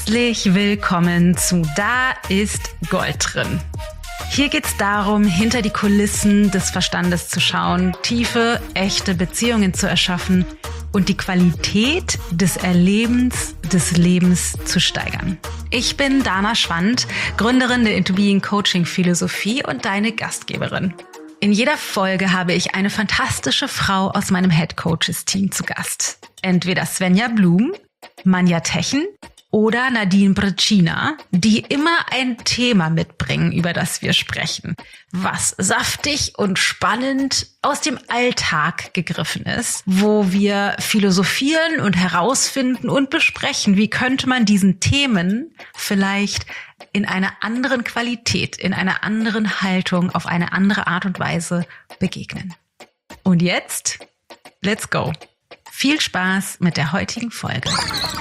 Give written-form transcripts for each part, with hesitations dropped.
Herzlich willkommen zu Da ist Gold drin. Hier geht's darum, hinter die Kulissen des Verstandes zu schauen, tiefe, echte Beziehungen zu erschaffen und die Qualität des Erlebens des Lebens zu steigern. Ich bin Dana Schwand, Gründerin der Into Being Coaching Philosophie und deine Gastgeberin. In jeder Folge habe ich eine fantastische Frau aus meinem Head Coaches Team zu Gast. Entweder Svenja Blum, Manja Techen oder Nadine Brecina, die immer ein Thema mitbringen, über das wir sprechen, was saftig und spannend aus dem Alltag gegriffen ist, wo wir philosophieren und herausfinden und besprechen, wie könnte man diesen Themen vielleicht in einer anderen Qualität, in einer anderen Haltung, auf eine andere Art und Weise begegnen. Und jetzt, let's go! Viel Spaß mit der heutigen Folge.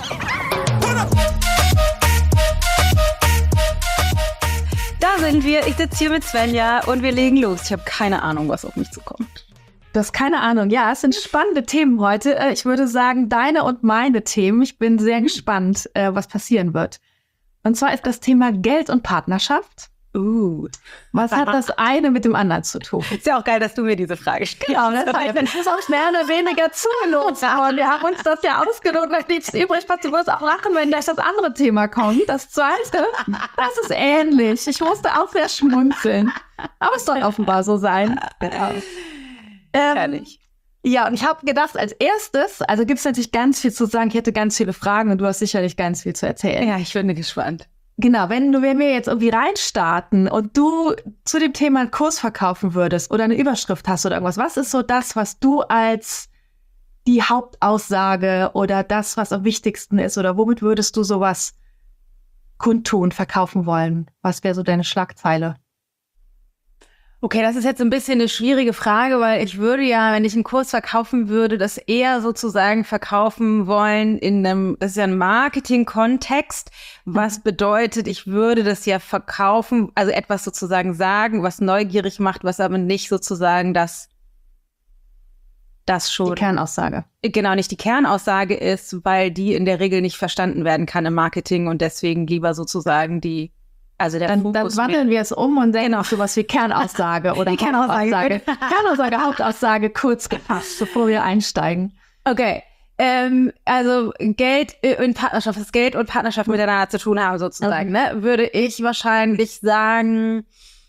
Da sind wir. Ich sitze hier mit Svenja und wir legen los. Ich habe keine Ahnung, was auf mich zukommt. Du hast keine Ahnung. Ja, es sind spannende Themen heute. Ich würde sagen, deine und meine Themen. Ich bin sehr gespannt, was passieren wird. Und zwar ist das Thema Geld und Partnerschaft. Was hat das eine mit dem anderen zu tun? Ist ja auch geil, dass du mir diese Frage stellst. Genau, das heißt, wenn es auch mehr oder weniger zugelost, aber wir haben uns das ja ausgelotet, da nichts übrig, du wirst auch lachen, wenn gleich das andere Thema kommt. Das zweite, das ist ähnlich. Ich musste auch sehr schmunzeln. Aber es soll offenbar so sein. Herrlich. Ja, und ich habe gedacht, als erstes, also gibt es natürlich ganz viel zu sagen, ich hätte ganz viele Fragen und du hast sicherlich ganz viel zu erzählen. Ja, ich bin gespannt. Genau, wenn wir jetzt irgendwie reinstarten und du zu dem Thema einen Kurs verkaufen würdest oder eine Überschrift hast oder irgendwas, was ist so das, was du als die Hauptaussage oder das, was am wichtigsten ist, oder womit würdest du sowas kundtun, verkaufen wollen? Was wäre so deine Schlagzeile? Okay, das ist jetzt ein bisschen eine schwierige Frage, weil ich würde ja, wenn ich einen Kurs verkaufen würde, das eher sozusagen verkaufen wollen das ist ja ein Marketing-Kontext, was bedeutet, ich würde das ja verkaufen, also etwas sozusagen sagen, was neugierig macht, was aber nicht sozusagen das schon. Die Kernaussage. Genau, nicht die Kernaussage ist, weil die in der Regel nicht verstanden werden kann im Marketing und deswegen lieber sozusagen dann wandeln wir es um und sehen auch sowas wie Kernaussage oder Kernaussage. Kernaussage, Hauptaussage, kurz gefasst, bevor wir einsteigen. Okay, also Geld in Partnerschaft, das Geld und Partnerschaft miteinander zu tun haben sozusagen, ne? Würde ich wahrscheinlich sagen,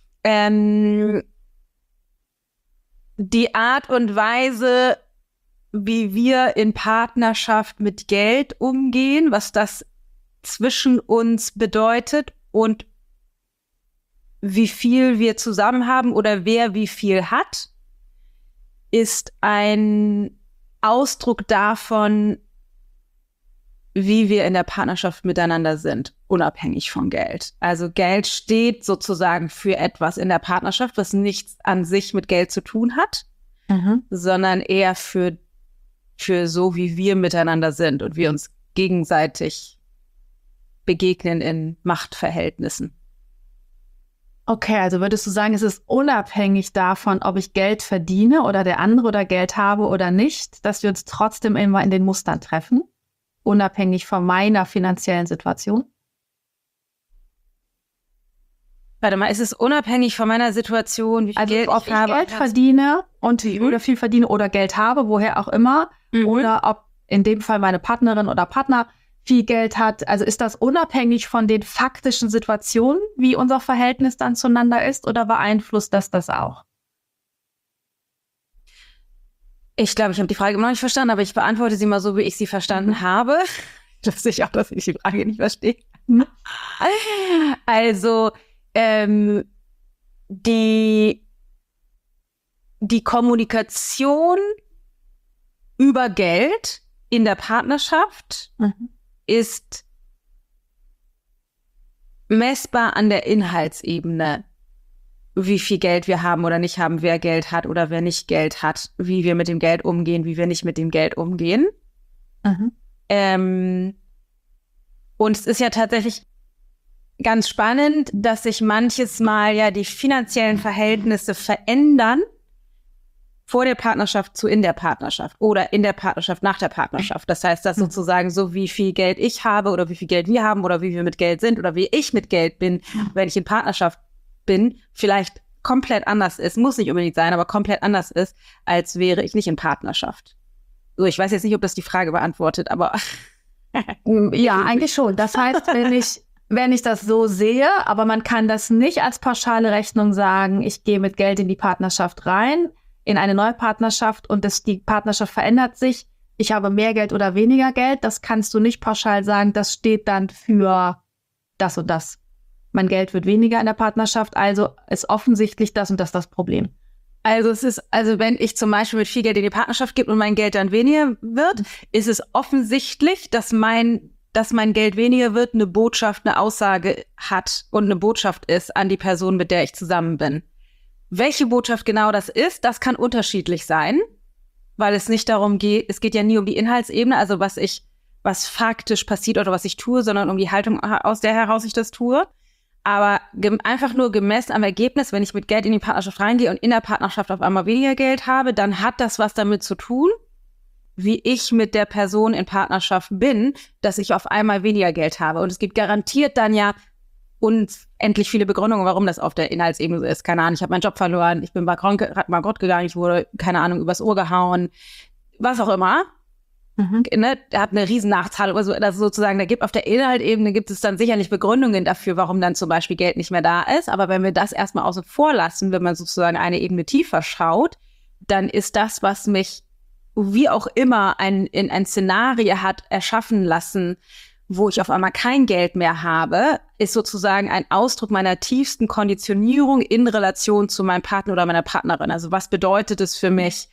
die Art und Weise, wie wir in Partnerschaft mit Geld umgehen, was das zwischen uns bedeutet und wie viel wir zusammen haben oder wer wie viel hat, ist ein Ausdruck davon, wie wir in der Partnerschaft miteinander sind, unabhängig von Geld. Also Geld steht sozusagen für etwas in der Partnerschaft, was nichts an sich mit Geld zu tun hat, sondern eher für so, wie wir miteinander sind und wir uns gegenseitig begegnen in Machtverhältnissen. Okay, also würdest du sagen, es ist unabhängig davon, ob ich Geld verdiene oder der andere oder Geld habe oder nicht, dass wir uns trotzdem immer in den Mustern treffen, unabhängig von meiner finanziellen Situation? Warte mal, ist es unabhängig von meiner Situation, wie viel Geld ich habe? Geld verdiene oder viel verdiene oder Geld habe, woher auch immer, oder ob in dem Fall meine Partnerin oder Partner viel Geld hat. Also ist das unabhängig von den faktischen Situationen, wie unser Verhältnis dann zueinander ist, oder beeinflusst das auch? Ich glaube, ich habe die Frage immer noch nicht verstanden, aber ich beantworte sie mal so, wie ich sie verstanden habe. Ich weiß nicht auch, dass ich die Frage nicht verstehe. Also, die Kommunikation über Geld in der Partnerschaft ist messbar an der Inhaltsebene, wie viel Geld wir haben oder nicht haben, wer Geld hat oder wer nicht Geld hat, wie wir mit dem Geld umgehen, wie wir nicht mit dem Geld umgehen. Und es ist ja tatsächlich ganz spannend, dass sich manches Mal ja die finanziellen Verhältnisse verändern vor der Partnerschaft zu in der Partnerschaft oder in der Partnerschaft nach der Partnerschaft. Das heißt, dass sozusagen so, wie viel Geld ich habe oder wie viel Geld wir haben oder wie wir mit Geld sind oder wie ich mit Geld bin, wenn ich in Partnerschaft bin, vielleicht komplett anders ist, muss nicht unbedingt sein, aber komplett anders ist, als wäre ich nicht in Partnerschaft. So, ich weiß jetzt nicht, ob das die Frage beantwortet, aber ja, eigentlich schon. Das heißt, wenn ich das so sehe, aber man kann das nicht als pauschale Rechnung sagen, ich gehe mit Geld in die Partnerschaft rein, in eine neue Partnerschaft und die Partnerschaft verändert sich, ich habe mehr Geld oder weniger Geld, das kannst du nicht pauschal sagen, das steht dann für das und das. Mein Geld wird weniger in der Partnerschaft, also ist offensichtlich das und das Problem. Also wenn ich zum Beispiel mit viel Geld in die Partnerschaft gebe und mein Geld dann weniger wird, ist es offensichtlich, dass mein Geld weniger wird, eine Botschaft, eine Aussage hat und eine Botschaft ist an die Person, mit der ich zusammen bin. Welche Botschaft genau das ist, das kann unterschiedlich sein, weil es nicht darum geht, es geht ja nie um die Inhaltsebene, also was faktisch passiert oder was ich tue, sondern um die Haltung, aus der heraus ich das tue. Aber einfach nur gemessen am Ergebnis, wenn ich mit Geld in die Partnerschaft reingehe und in der Partnerschaft auf einmal weniger Geld habe, dann hat das was damit zu tun, wie ich mit der Person in Partnerschaft bin, dass ich auf einmal weniger Geld habe. Und es gibt garantiert dann ja unendlich viele Begründungen, warum das auf der Inhaltsebene so ist. Keine Ahnung, ich habe meinen Job verloren, ich bin bankrott gegangen, ich wurde, keine Ahnung, übers Ohr gehauen, was auch immer. Ne, hat eine riesen Nachzahlung, also sozusagen, auf der Inhaltsebene gibt es dann sicherlich Begründungen dafür, warum dann zum Beispiel Geld nicht mehr da ist, aber wenn wir das erstmal außen vor lassen, wenn man sozusagen eine Ebene tiefer schaut, dann ist das, was mich wie auch immer in ein Szenario hat erschaffen lassen, wo ich auf einmal kein Geld mehr habe, ist sozusagen ein Ausdruck meiner tiefsten Konditionierung in Relation zu meinem Partner oder meiner Partnerin. Also was bedeutet es für mich?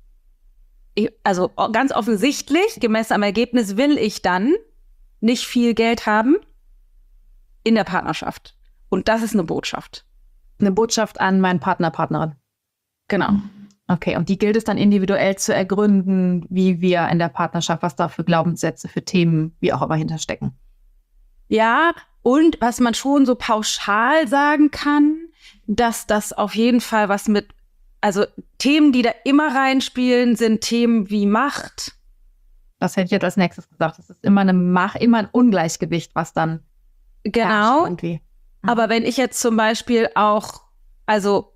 Also ganz offensichtlich, gemessen am Ergebnis, will ich dann nicht viel Geld haben in der Partnerschaft. Und das ist eine Botschaft. Eine Botschaft an meinen Partner, Partnerin. Genau. Okay, und die gilt es dann individuell zu ergründen, wie wir in der Partnerschaft, was da für Glaubenssätze, für Themen, wie auch immer hinterstecken. Ja, und was man schon so pauschal sagen kann, dass das auf jeden Fall was mit, also Themen, die da immer reinspielen, sind Themen wie Macht. Das hätte ich jetzt als nächstes gesagt. Das ist immer immer ein Ungleichgewicht, was dann genau. Irgendwie. Aber wenn ich jetzt zum Beispiel auch, also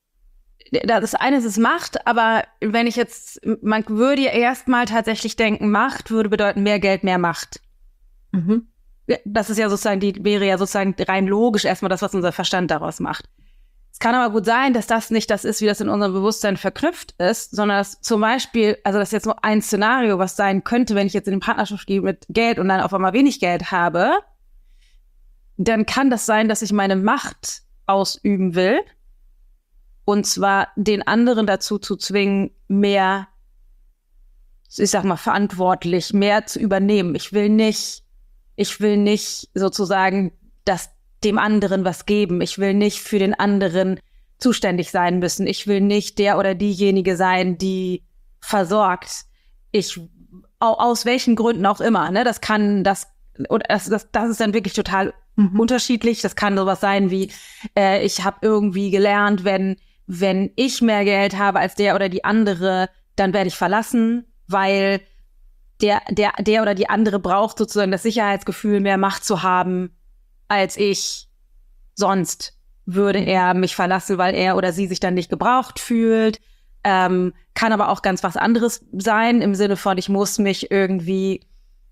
das eine ist Macht, aber wenn ich jetzt, man würde ja erstmal tatsächlich denken, Macht würde bedeuten mehr Geld, mehr Macht. Das ist ja sozusagen, wäre ja sozusagen rein logisch erstmal das, was unser Verstand daraus macht. Es kann aber gut sein, dass das nicht das ist, wie das in unserem Bewusstsein verknüpft ist, sondern dass zum Beispiel, also das ist jetzt nur ein Szenario, was sein könnte, wenn ich jetzt in eine Partnerschaft gehe mit Geld und dann auf einmal wenig Geld habe, dann kann das sein, dass ich meine Macht ausüben will, und zwar den anderen dazu zu zwingen, mehr, ich sag mal, verantwortlich, mehr zu übernehmen. Ich will nicht sozusagen dem anderen was geben. Ich will nicht für den anderen zuständig sein müssen. Ich will nicht der oder diejenige sein, die versorgt. Aus welchen Gründen auch immer, ne? Das ist dann wirklich total unterschiedlich. Das kann sowas sein wie, ich habe irgendwie gelernt, wenn ich mehr Geld habe als der oder die andere, dann werde ich verlassen, weil der oder die andere braucht sozusagen das Sicherheitsgefühl, mehr Macht zu haben als ich. Sonst würde er mich verlassen, weil er oder sie sich dann nicht gebraucht fühlt. Kann aber auch ganz was anderes sein, im Sinne von, ich muss mich irgendwie,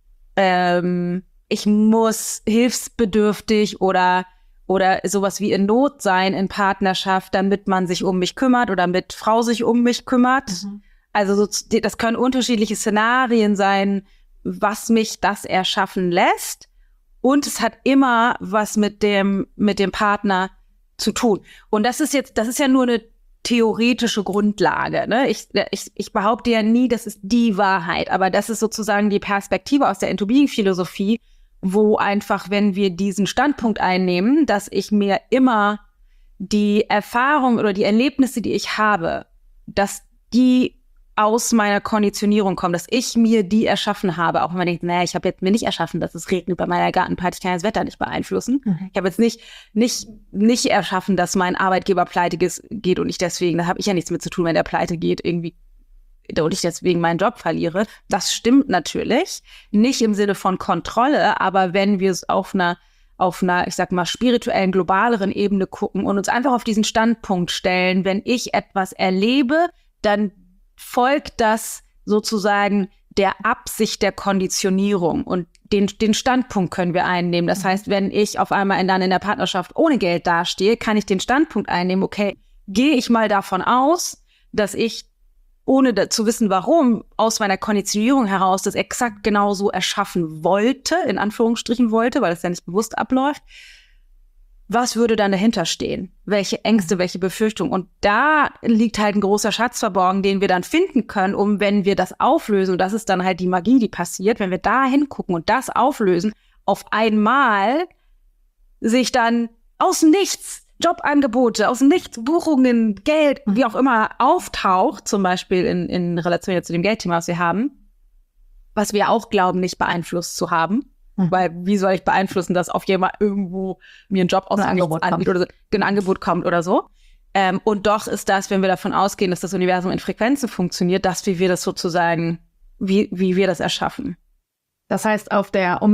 ich muss hilfsbedürftig oder sowas wie in Not sein in Partnerschaft, damit man sich um mich kümmert oder damit Frau sich um mich kümmert. Also das können unterschiedliche Szenarien sein, was mich das erschaffen lässt. Und es hat immer was mit dem Partner zu tun. Und das ist ja nur eine theoretische Grundlage, ne? Ich behaupte ja nie, das ist die Wahrheit, aber das ist sozusagen die Perspektive aus der Into-Being-Philosophie, wo einfach, wenn wir diesen Standpunkt einnehmen, dass ich mir immer die Erfahrung oder die Erlebnisse, die ich habe, dass die aus meiner Konditionierung kommen, dass ich mir die erschaffen habe, auch wenn man denkt, naja, ich habe jetzt mir nicht erschaffen, dass es regnet bei meiner Gartenparty, ich kann das Wetter nicht beeinflussen. Ich habe jetzt nicht erschaffen, dass mein Arbeitgeber pleite geht und ich deswegen, da habe ich ja nichts mit zu tun, wenn der pleite geht, irgendwie, und ich deswegen meinen Job verliere. Das stimmt natürlich, nicht im Sinne von Kontrolle, aber wenn wir es auf einer, ich sag mal, spirituellen, globaleren Ebene gucken und uns einfach auf diesen Standpunkt stellen, wenn ich etwas erlebe, dann folgt das sozusagen der Absicht der Konditionierung und den Standpunkt können wir einnehmen. Das heißt, wenn ich auf einmal dann in der Partnerschaft ohne Geld dastehe, kann ich den Standpunkt einnehmen, okay, gehe ich mal davon aus, dass ich, ohne zu wissen warum, aus meiner Konditionierung heraus das exakt genauso erschaffen wollte, in Anführungsstrichen wollte, weil es ja nicht bewusst abläuft. Was würde dann dahinter stehen? Welche Ängste, welche Befürchtungen? Und da liegt halt ein großer Schatz verborgen, den wir dann finden können, wenn wir das auflösen, und das ist dann halt die Magie, die passiert, wenn wir da hingucken und das auflösen, auf einmal sich dann aus dem Nichts Jobangebote, aus dem Nichts Buchungen, Geld, wie auch immer auftaucht, zum Beispiel in Relation zu dem Geldthema, was wir haben, was wir auch glauben, nicht beeinflusst zu haben. Weil wie soll ich beeinflussen, dass auf jemand irgendwo mir einen Job aus dem Angebot anbietet oder so, ein Angebot kommt oder so. Und doch ist das, wenn wir davon ausgehen, dass das Universum in Frequenzen funktioniert, dass wir das sozusagen, wie wir das erschaffen. Das heißt, auf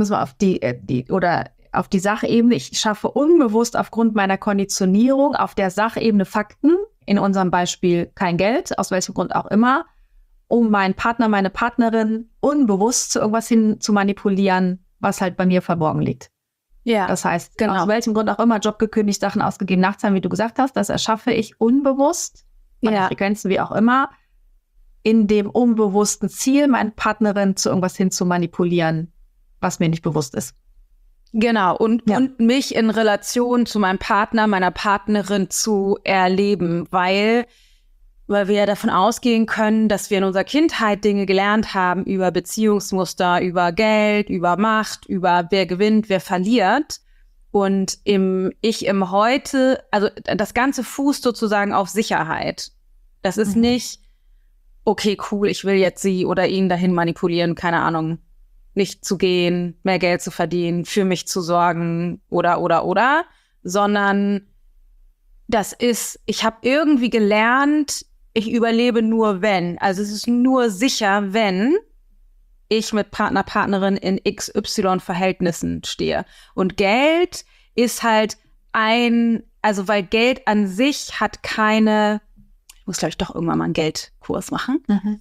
die Sachebene, ich schaffe unbewusst aufgrund meiner Konditionierung auf der Sachebene Fakten, in unserem Beispiel kein Geld, aus welchem Grund auch immer, um meinen Partner, meine Partnerin unbewusst zu irgendwas hin zu manipulieren, was halt bei mir verborgen liegt. Ja. Das heißt, aus welchem Grund auch immer, Job gekündigt, Sachen ausgegeben, Nachtzahlen, wie du gesagt hast, das erschaffe ich unbewusst, meine Frequenzen wie auch immer, in dem unbewussten Ziel, meine Partnerin zu irgendwas hin zu manipulieren, was mir nicht bewusst ist. Genau, und mich in Relation zu meinem Partner, meiner Partnerin zu erleben, weil wir ja davon ausgehen können, dass wir in unserer Kindheit Dinge gelernt haben über Beziehungsmuster, über Geld, über Macht, über wer gewinnt, wer verliert. Und im Heute, also das Ganze fußt sozusagen auf Sicherheit. Das ist nicht, okay, cool, ich will jetzt sie oder ihn dahin manipulieren, keine Ahnung, nicht zu gehen, mehr Geld zu verdienen, für mich zu sorgen oder, sondern das ist, ich habe irgendwie gelernt, ich überlebe nur wenn. Also es ist nur sicher, wenn ich mit Partner, Partnerin in XY-Verhältnissen stehe. Und Geld ist halt weil Geld an sich hat keine, ich muss glaube ich doch irgendwann mal einen Geldkurs machen.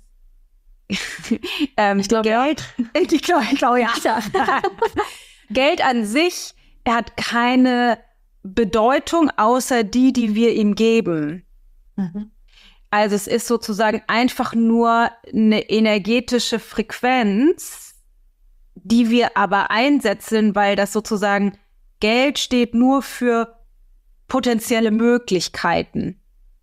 Ich glaube, ja. Geld an sich hat keine Bedeutung, außer die wir ihm geben. Also es ist sozusagen einfach nur eine energetische Frequenz, die wir aber einsetzen, weil das sozusagen Geld steht nur für potenzielle Möglichkeiten.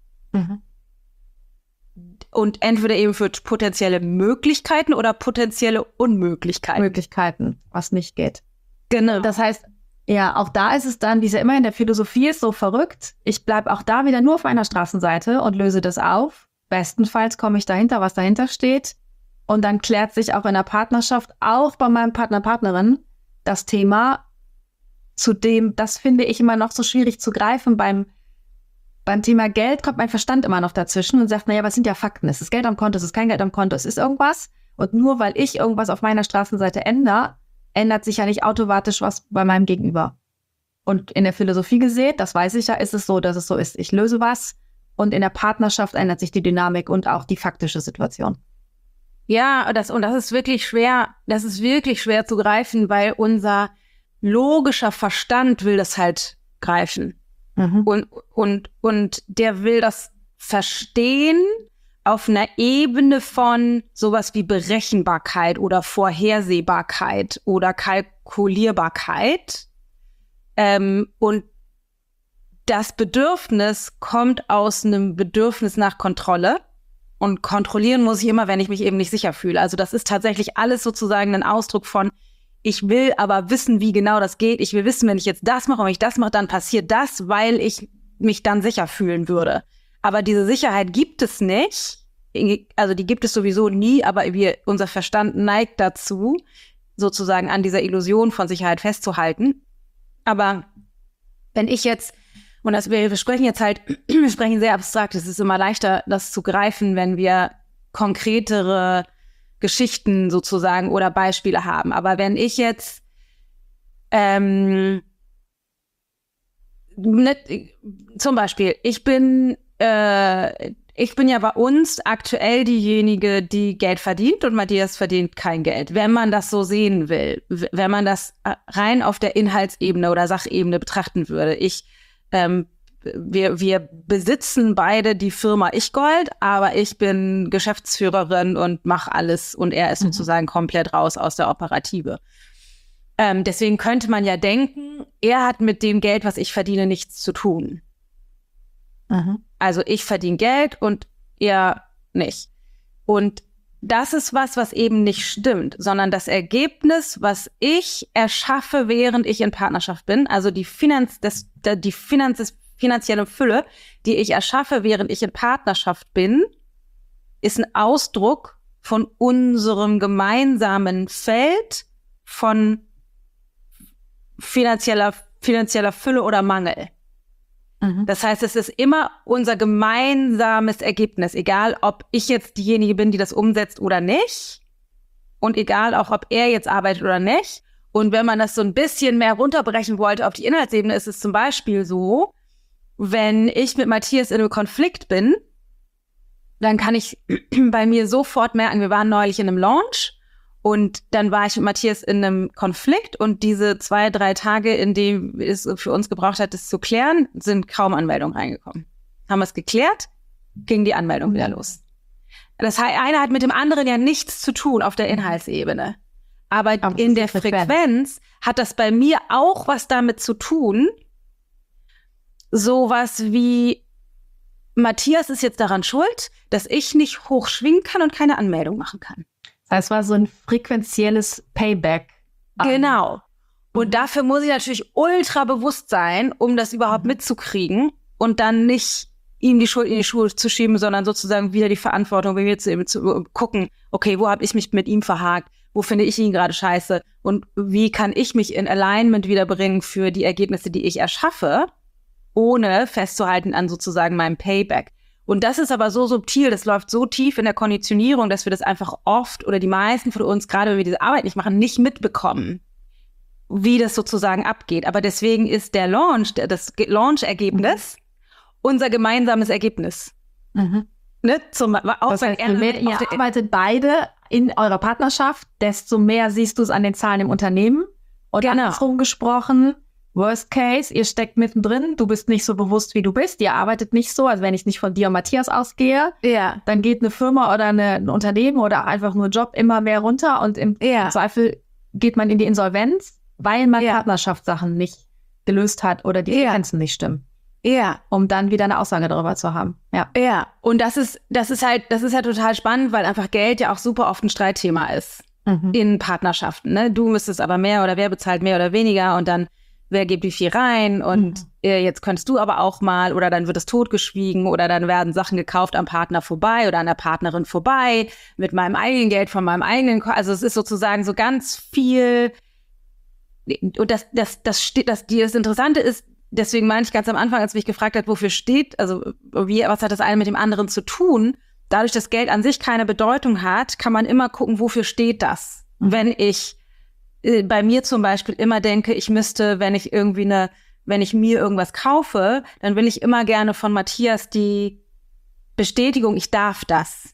Und entweder eben für potenzielle Möglichkeiten oder potenzielle Unmöglichkeiten. Möglichkeiten, was nicht geht. Genau. Das heißt, ja, auch da ist es dann, wie es ja immer in der Philosophie ist, so verrückt. Ich bleibe auch da wieder nur auf einer Straßenseite und löse das auf. Bestenfalls komme ich dahinter, was dahinter steht. Und dann klärt sich auch in der Partnerschaft, auch bei meinem Partner, Partnerin, das Thema, zu dem, das finde ich immer noch so schwierig zu greifen. Beim Thema Geld kommt mein Verstand immer noch dazwischen und sagt, naja, was sind ja Fakten? Es ist Geld am Konto, es ist kein Geld am Konto, es ist irgendwas. Und nur weil ich irgendwas auf meiner Straßenseite ändere, ändert sich ja nicht automatisch was bei meinem Gegenüber. Und in der Philosophie gesehen, das weiß ich ja, ist es so, dass es so ist. Ich löse was und in der Partnerschaft ändert sich die Dynamik und auch die faktische Situation. Ja, das ist wirklich schwer, zu greifen, weil unser logischer Verstand will das halt greifen. Und der will das verstehen auf einer Ebene von sowas wie Berechenbarkeit oder Vorhersehbarkeit oder Kalkulierbarkeit. Und das Bedürfnis kommt aus einem Bedürfnis nach Kontrolle. Und kontrollieren muss ich immer, wenn ich mich eben nicht sicher fühle. Also das ist tatsächlich alles sozusagen ein Ausdruck von, ich will aber wissen, wie genau das geht. Ich will wissen, wenn ich jetzt das mache und wenn ich das mache, dann passiert das, weil ich mich dann sicher fühlen würde. Aber diese Sicherheit gibt es nicht, also die gibt es sowieso nie, aber unser Verstand neigt dazu, sozusagen an dieser Illusion von Sicherheit festzuhalten. Aber wenn ich jetzt, und wir sprechen jetzt halt, wir sprechen sehr abstrakt, es ist immer leichter, das zu greifen, wenn wir konkretere Geschichten sozusagen oder Beispiele haben. Aber wenn ich jetzt zum Beispiel, ich bin ja bei uns aktuell diejenige, die Geld verdient und Matthias verdient kein Geld. Wenn man das so sehen will, wenn man das rein auf der Inhaltsebene oder Sachebene betrachten würde. Wir besitzen beide die Firma Ich-Gold, aber ich bin Geschäftsführerin und mache alles und er ist sozusagen komplett raus aus der Operative. Deswegen könnte man ja denken, er hat mit dem Geld, was ich verdiene, nichts zu tun. Also ich verdiene Geld und er nicht. Und das ist was eben nicht stimmt, sondern das Ergebnis, was ich erschaffe, während ich in Partnerschaft bin, also die finanzielle Fülle, die ich erschaffe, während ich in Partnerschaft bin, ist ein Ausdruck von unserem gemeinsamen Feld von finanzieller Fülle oder Mangel. Das heißt, es ist immer unser gemeinsames Ergebnis, egal ob ich jetzt diejenige bin, die das umsetzt oder nicht und egal auch, ob er jetzt arbeitet oder nicht. Und wenn man das so ein bisschen mehr runterbrechen wollte auf die Inhaltsebene, ist es zum Beispiel so, wenn ich mit Matthias in einem Konflikt bin, dann kann ich bei mir sofort merken, wir waren neulich in einem Launch und dann war ich mit Matthias in einem Konflikt und diese 2-3 Tage, in denen es für uns gebraucht hat, das zu klären, sind kaum Anmeldungen reingekommen. Haben wir es geklärt, ging die Anmeldung wieder los. Das heißt, einer hat mit dem anderen ja nichts zu tun auf der Inhaltsebene. Aber in der Frequenz hat das bei mir auch was damit zu tun, sowas wie Matthias ist jetzt daran schuld, dass ich nicht hochschwingen kann und keine Anmeldung machen kann. Das heißt, es war so ein frequenzielles Payback. Genau. Und dafür muss ich natürlich ultra bewusst sein, um das überhaupt mitzukriegen und dann nicht ihm die Schuld in die Schuhe zu schieben, sondern sozusagen wieder die Verantwortung bei mir zu gucken, okay, wo habe ich mich mit ihm verhakt? Wo finde ich ihn gerade scheiße? Und wie kann ich mich in Alignment wiederbringen für die Ergebnisse, die ich erschaffe, ohne festzuhalten an sozusagen meinem Payback? Und das ist aber so subtil, das läuft so tief in der Konditionierung, dass wir das einfach oft oder die meisten von uns, gerade wenn wir diese Arbeit nicht machen, nicht mitbekommen, wie das sozusagen abgeht. Aber deswegen ist der Launch, das Launch-Ergebnis unser gemeinsames Ergebnis. Ne? Das heißt, je mehr ihr arbeitet beide in eurer Partnerschaft, desto mehr siehst du es an den Zahlen im Unternehmen. Und andersrum gesprochen, Worst Case, ihr steckt mittendrin, du bist nicht so bewusst, wie du bist, ihr arbeitet nicht so, also wenn ich nicht von dir und Matthias ausgehe, dann geht eine Firma oder ein Unternehmen oder einfach nur Job immer mehr runter und im Zweifel geht man in die Insolvenz, weil man Partnerschaftssachen nicht gelöst hat oder die Frequenzen nicht stimmen. Um dann wieder eine Aussage darüber zu haben. Und das ist halt total spannend, weil einfach Geld ja auch super oft ein Streitthema ist in Partnerschaften. Ne? Du müsstest aber mehr oder wer bezahlt mehr oder weniger und dann wer gibt wie viel rein und jetzt könntest du aber auch mal oder dann wird es totgeschwiegen oder dann werden Sachen gekauft am Partner vorbei oder an der Partnerin vorbei mit meinem eigenen Geld von meinem eigenen, also es ist sozusagen so ganz viel und das Interessante ist, deswegen meine ich ganz am Anfang, als mich gefragt hat, wofür steht, also was hat das eine mit dem anderen zu tun? Dadurch, dass Geld an sich keine Bedeutung hat, kann man immer gucken, wofür steht das? Wenn ich bei mir zum Beispiel immer denke, ich müsste, wenn ich mir irgendwas kaufe, dann will ich immer gerne von Matthias die Bestätigung, ich darf das.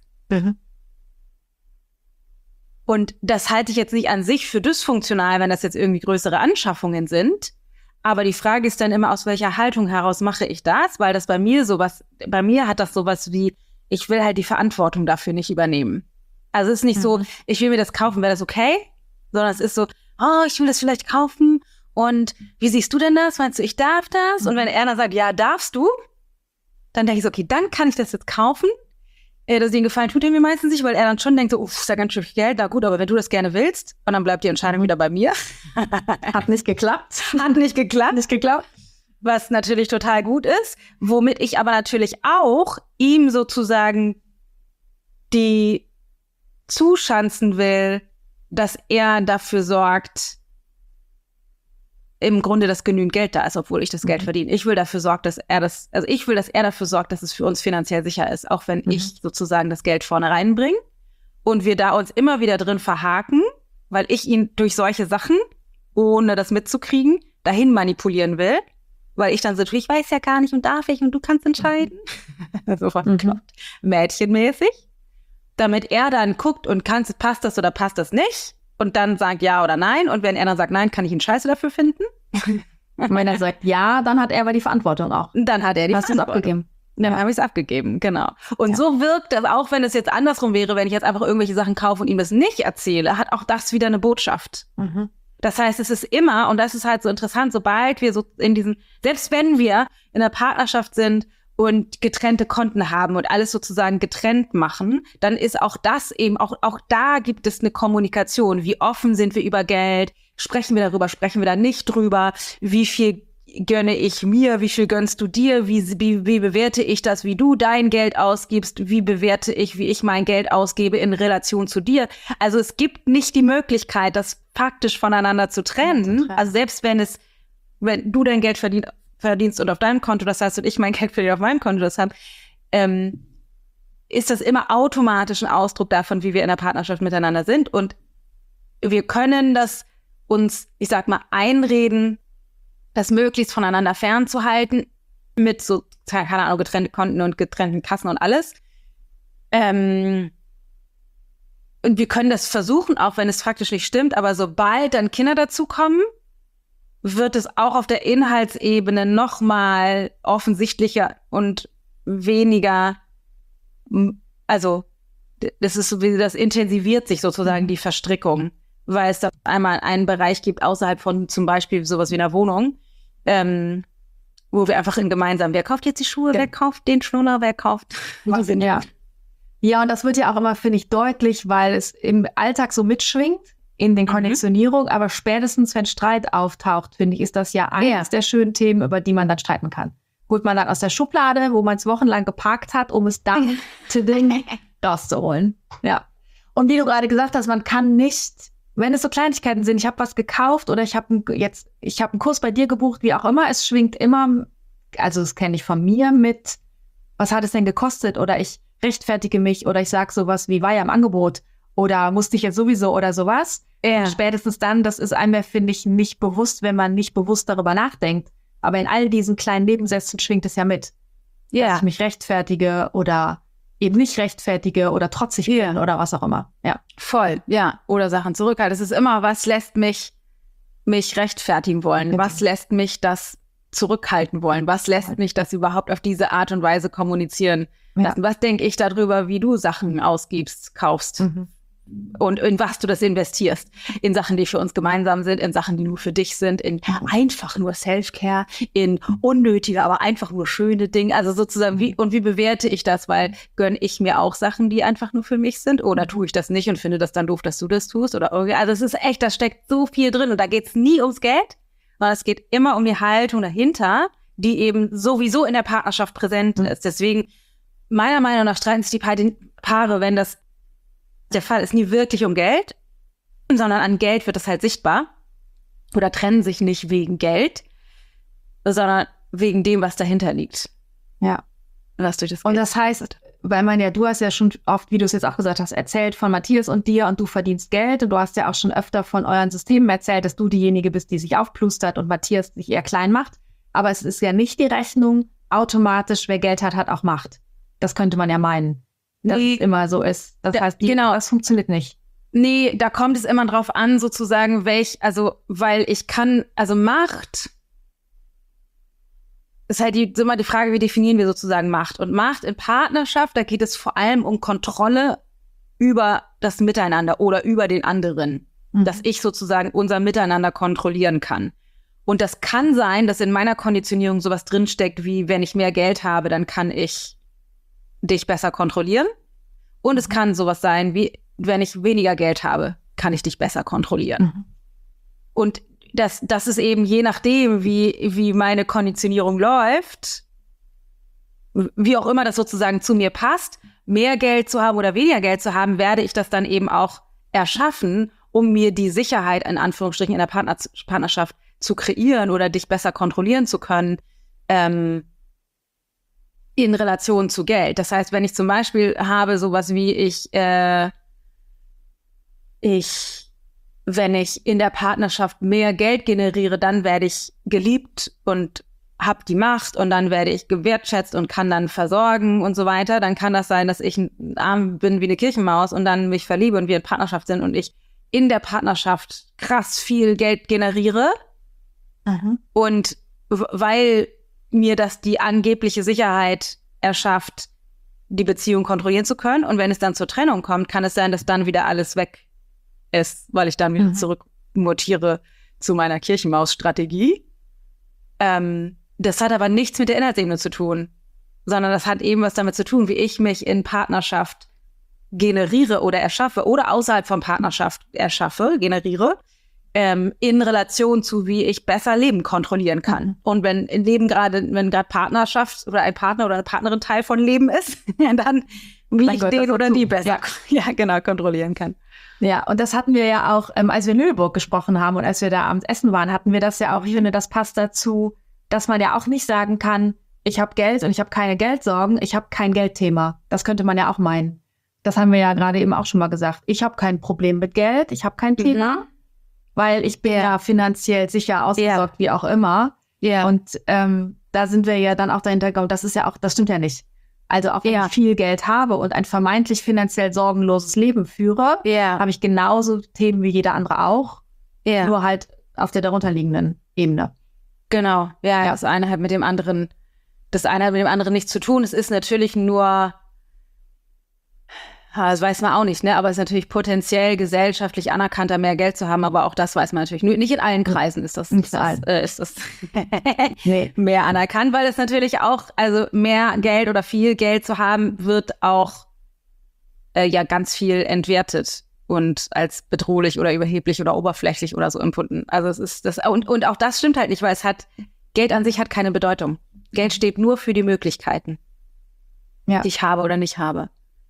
Und das halte ich jetzt nicht an sich für dysfunktional, wenn das jetzt irgendwie größere Anschaffungen sind. Aber die Frage ist dann immer, aus welcher Haltung heraus mache ich das? Weil das bei mir hat das sowas wie, ich will halt die Verantwortung dafür nicht übernehmen. Also es ist nicht so, ich will mir das kaufen, wäre das okay? Sondern es ist so, ich will das vielleicht kaufen und wie siehst du denn das? Meinst du, ich darf das? Und wenn er dann sagt, ja, darfst du, dann denke ich so, okay, dann kann ich das jetzt kaufen. Den Gefallen tut er mir meistens nicht, weil er dann schon denkt, so, ist ja ganz schön viel Geld, na gut, aber wenn du das gerne willst, und dann bleibt die Entscheidung wieder bei mir. Hat nicht geklappt. Nicht geklappt. Was natürlich total gut ist, womit ich aber natürlich auch ihm sozusagen die zuschanzen will, dass er dafür sorgt, im Grunde, dass genügend Geld da ist, obwohl ich das Geld verdiene. Ich will dafür sorgen, dass er dafür sorgt, dass es für uns finanziell sicher ist, auch wenn ich sozusagen das Geld vorne reinbringe und wir da uns immer wieder drin verhaken, weil ich ihn durch solche Sachen, ohne das mitzukriegen, dahin manipulieren will, weil ich dann so, ich weiß ja gar nicht und darf ich und du kannst entscheiden. So mädchenmäßig. Damit er dann guckt und passt das oder passt das nicht? Und dann sagt ja oder nein. Und wenn er dann sagt nein, kann ich ihn scheiße dafür finden. Und wenn er sagt ja, dann hat er aber die Verantwortung auch. Dann hat er die Verantwortung. Hast du es abgegeben? Dann habe ich es abgegeben, genau. Und so wirkt das, auch wenn es jetzt andersrum wäre, wenn ich jetzt einfach irgendwelche Sachen kaufe und ihm das nicht erzähle, hat auch das wieder eine Botschaft. Das heißt, es ist immer, und das ist halt so interessant, sobald wir so selbst wenn wir in einer Partnerschaft sind und getrennte Konten haben und alles sozusagen getrennt machen, dann ist auch das eben, auch da gibt es eine Kommunikation. Wie offen sind wir über Geld? Sprechen wir darüber? Sprechen wir da nicht drüber? Wie viel gönne ich mir? Wie viel gönnst du dir? Wie bewerte ich das, wie du dein Geld ausgibst? Wie bewerte ich, wie ich mein Geld ausgebe in Relation zu dir? Also es gibt nicht die Möglichkeit, das faktisch voneinander zu trennen. Also selbst wenn du dein Geld verdienst und auf deinem Konto das heißt und ich mein Geld verdiene auf meinem Konto das habe, ist das immer automatisch ein Ausdruck davon, wie wir in der Partnerschaft miteinander sind. Und wir können das uns, ich sag mal, einreden, das möglichst voneinander fernzuhalten, mit so, keine Ahnung, getrennte Konten und getrennten Kassen und alles. Und wir können das versuchen, auch wenn es faktisch nicht stimmt, aber sobald dann Kinder dazukommen, wird es auch auf der Inhaltsebene noch mal offensichtlicher und weniger, also das intensiviert sich sozusagen die Verstrickung, weil es da einmal einen Bereich gibt außerhalb von zum Beispiel sowas wie einer Wohnung, wo wir einfach gemeinsam, wer kauft jetzt die Schuhe, wer kauft den Schnuller, wer kauft Ja, und das wird ja auch immer, finde ich, deutlich, weil es im Alltag so mitschwingt in den Konditionierungen, aber spätestens, wenn Streit auftaucht, finde ich, ist das ja eines der schönen Themen, über die man dann streiten kann. Holt man dann aus der Schublade, wo man es wochenlang geparkt hat, um es dann rauszuholen. Ja. Und wie du gerade gesagt hast, man kann nicht, wenn es so Kleinigkeiten sind, ich habe was gekauft oder ich habe einen Kurs bei dir gebucht, wie auch immer, es schwingt immer, also das kenne ich von mir mit, was hat es denn gekostet? Oder ich rechtfertige mich oder ich sage sowas wie, war ja im Angebot oder musste ich jetzt sowieso oder sowas. Spätestens dann, das ist einem, finde ich, nicht bewusst, wenn man nicht bewusst darüber nachdenkt. Aber in all diesen kleinen Nebensätzen schwingt es ja mit. Dass ich mich rechtfertige oder eben nicht rechtfertige oder trotzig bin oder was auch immer. Ja. Voll, ja. Oder Sachen zurückhalten. Es ist immer, was lässt mich rechtfertigen wollen? Okay. Was lässt mich das zurückhalten wollen? Was lässt mich das überhaupt auf diese Art und Weise kommunizieren lassen? Was denke ich darüber, wie du Sachen ausgibst, kaufst? Und in was du das investierst. In Sachen, die für uns gemeinsam sind, in Sachen, die nur für dich sind, in einfach nur Self-Care, in unnötige, aber einfach nur schöne Dinge. Also sozusagen, wie bewerte ich das? Weil gönne ich mir auch Sachen, die einfach nur für mich sind? Oder tue ich das nicht und finde das dann doof, dass du das tust? Oder irgendwie, also es ist echt, da steckt so viel drin und da geht es nie ums Geld, sondern es geht immer um die Haltung dahinter, die eben sowieso in der Partnerschaft präsent ist. Deswegen, meiner Meinung nach, streiten sich die Paare, wenn das der Fall ist, nie wirklich um Geld, sondern an Geld wird das halt sichtbar. Oder trennen sich nicht wegen Geld, sondern wegen dem, was dahinter liegt. Ja. Was durch das Geld. Und das heißt, weil du hast ja schon oft, wie du es jetzt auch gesagt hast, erzählt von Matthias und dir und du verdienst Geld und du hast ja auch schon öfter von euren Systemen erzählt, dass du diejenige bist, die sich aufplustert und Matthias sich eher klein macht. Aber es ist ja nicht die Rechnung automatisch, wer Geld hat, hat auch Macht. Das könnte man ja meinen. Dass es immer so ist. Das heißt, das funktioniert nicht. Nee, da kommt es immer drauf an, sozusagen, weil ich kann, also Macht ist halt immer die Frage, wie definieren wir sozusagen Macht? Und Macht in Partnerschaft, da geht es vor allem um Kontrolle über das Miteinander oder über den anderen. Dass ich sozusagen unser Miteinander kontrollieren kann. Und das kann sein, dass in meiner Konditionierung sowas drinsteckt, wie wenn ich mehr Geld habe, dann kann ich dich besser kontrollieren. Und es kann sowas sein, wie wenn ich weniger Geld habe, kann ich dich besser kontrollieren. Und das ist eben je nachdem, wie meine Konditionierung läuft, wie auch immer das sozusagen zu mir passt, mehr Geld zu haben oder weniger Geld zu haben, werde ich das dann eben auch erschaffen, um mir die Sicherheit in Anführungsstrichen in der Partnerschaft zu kreieren oder dich besser kontrollieren zu können, in Relation zu Geld. Das heißt, wenn ich zum Beispiel habe sowas wie wenn ich in der Partnerschaft mehr Geld generiere, dann werde ich geliebt und habe die Macht und dann werde ich gewertschätzt und kann dann versorgen und so weiter. Dann kann das sein, dass ich arm bin wie eine Kirchenmaus und dann mich verliebe und wir in Partnerschaft sind und ich in der Partnerschaft krass viel Geld generiere. Und weil mir das die angebliche Sicherheit erschafft, die Beziehung kontrollieren zu können. Und wenn es dann zur Trennung kommt, kann es sein, dass dann wieder alles weg ist, weil ich dann wieder zurückmutiere zu meiner Kirchenmaus-Strategie. Das hat aber nichts mit der Inhaltsebene zu tun, sondern das hat eben was damit zu tun, wie ich mich in Partnerschaft generiere oder erschaffe oder außerhalb von Partnerschaft generiere, in Relation zu, wie ich besser Leben kontrollieren kann. Und wenn gerade Partnerschaft oder ein Partner oder eine Partnerin Teil von Leben ist, dann wie ich den oder die besser kontrollieren kann. Ja, und das hatten wir ja auch, als wir in Lüneburg gesprochen haben und als wir da abends essen waren, hatten wir das ja auch. Ich finde, das passt dazu, dass man ja auch nicht sagen kann, ich habe Geld und ich habe keine Geldsorgen, ich habe kein Geldthema. Das könnte man ja auch meinen. Das haben wir ja gerade eben auch schon mal gesagt. Ich habe kein Problem mit Geld, ich habe kein Thema, weil ich bin ja finanziell sicher ausgesorgt, wie auch immer. Und da sind wir ja dann auch dahinter gekommen, das stimmt ja nicht. Also auch wenn ich viel Geld habe und ein vermeintlich finanziell sorgenloses Leben führe, habe ich genauso Themen wie jeder andere auch, nur halt auf der darunterliegenden Ebene. Genau, das eine hat mit dem anderen nichts zu tun. Es ist natürlich nur, das weiß man auch nicht, ne? Aber es ist natürlich potenziell gesellschaftlich anerkannter, mehr Geld zu haben, aber auch das weiß man natürlich nur. Nicht in allen Kreisen ist das mehr anerkannt, weil es natürlich auch, also mehr Geld oder viel Geld zu haben, wird auch ganz viel entwertet und als bedrohlich oder überheblich oder oberflächlich oder so empfunden. Also es ist das, und auch das stimmt halt nicht, weil Geld an sich hat keine Bedeutung. Geld steht nur für die Möglichkeiten, die ich habe oder nicht habe.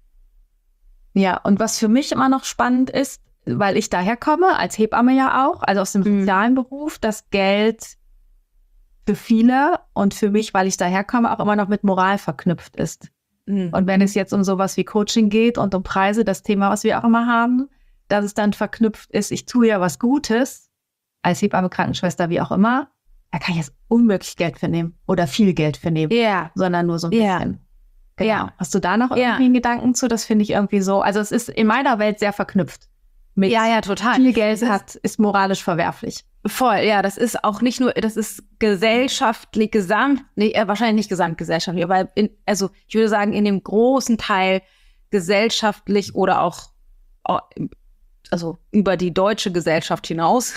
Ja, und was für mich immer noch spannend ist, weil ich daher komme, als Hebamme ja auch, also aus dem sozialen Beruf, dass Geld für viele und für mich, weil ich daher komme, auch immer noch mit Moral verknüpft ist. Und wenn es jetzt um sowas wie Coaching geht und um Preise, das Thema, was wir auch immer haben, dass es dann verknüpft ist, ich tue ja was Gutes, als Hebamme, Krankenschwester, wie auch immer, da kann ich jetzt unmöglich Geld für nehmen oder viel Geld für nehmen, sondern nur so ein bisschen. Genau. Ja. Hast du da noch irgendwie einen Gedanken zu? Das finde ich irgendwie so. Also es ist in meiner Welt sehr verknüpft. Mit total. Viel Geld ist moralisch verwerflich. Voll, das ist auch nicht nur, das ist gesellschaftlich wahrscheinlich nicht gesamtgesellschaftlich, aber ich würde sagen, in dem großen Teil gesellschaftlich oder auch also über die deutsche Gesellschaft hinaus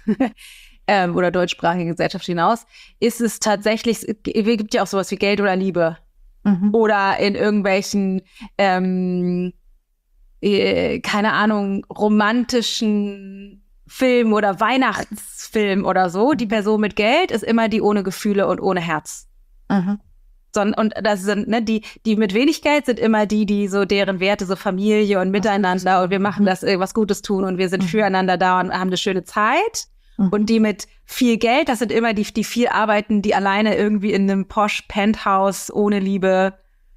oder deutschsprachige Gesellschaft hinaus, ist es tatsächlich, es gibt ja auch sowas wie Geld oder Liebe. Oder in irgendwelchen, keine Ahnung, romantischen Film oder Weihnachtsfilm oder so. Die Person mit Geld ist immer die ohne Gefühle und ohne Herz. Und das sind, ne, die mit wenig Geld sind immer die so deren Werte, so Familie und Miteinander und wir machen das, was Gutes tun und wir sind füreinander da und haben eine schöne Zeit. Und die mit viel Geld, das sind immer die viel arbeiten, die alleine irgendwie in einem Posh-Penthouse ohne Liebe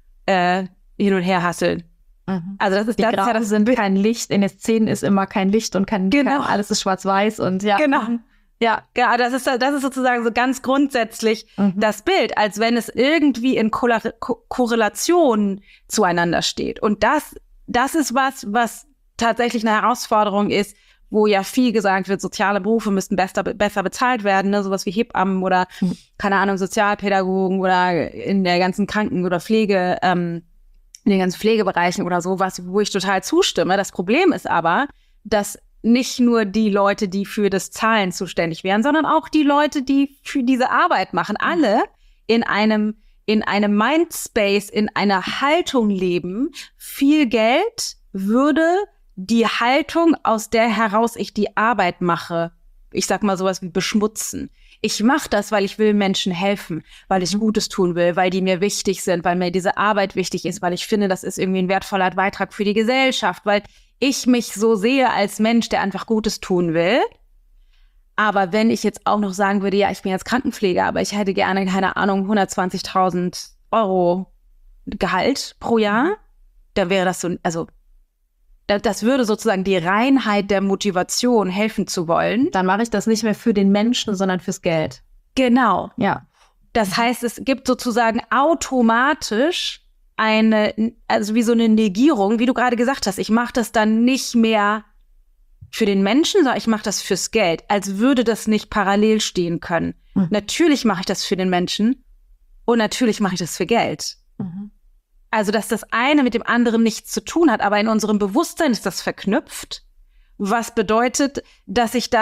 hin und her hasseln. Also das ist die Grauen sind kein Licht, in den Szenen ist immer kein Licht und alles ist schwarz-weiß und Genau. Ja, das ist sozusagen so ganz grundsätzlich das Bild, als wenn es irgendwie in Korrelation zueinander steht. Und das ist was tatsächlich eine Herausforderung ist, wo ja viel gesagt wird, soziale Berufe müssten besser bezahlt werden, ne? Sowas wie Hebammen oder, keine Ahnung, Sozialpädagogen oder in der ganzen Kranken- oder Pflege, in den ganzen Pflegebereichen oder so, wo ich total zustimme. Das Problem ist aber, dass nicht nur die Leute, die für das Zahlen zuständig wären, sondern auch die Leute, die für diese Arbeit machen, alle in einem Mindspace, in einer Haltung leben. Viel Geld würde die Haltung, aus der heraus ich die Arbeit mache, ich sag mal sowas wie beschmutzen. Ich mache das, weil ich will Menschen helfen, weil ich Gutes tun will, weil die mir wichtig sind, weil mir diese Arbeit wichtig ist, weil ich finde, das ist irgendwie ein wertvoller Beitrag für die Gesellschaft, weil ich mich so sehe als Mensch, der einfach Gutes tun will. Aber wenn ich jetzt auch noch sagen würde, ja, ich bin jetzt Krankenpfleger, aber ich hätte gerne, keine Ahnung, 120.000 Euro Gehalt pro Jahr, dann wäre das so, also das würde sozusagen die Reinheit der Motivation, helfen zu wollen. Dann mache ich das nicht mehr für den Menschen, sondern fürs Geld. Genau. Ja. Das heißt, es gibt sozusagen automatisch also wie so eine Negierung, wie du gerade gesagt hast, ich mache das dann nicht mehr für den Menschen, sondern ich mache das fürs Geld, als würde das nicht parallel stehen können. Natürlich mache ich das für den Menschen und natürlich mache ich das für Geld. Also, dass das eine mit dem anderen nichts zu tun hat, aber in unserem Bewusstsein ist das verknüpft, was bedeutet, dass ich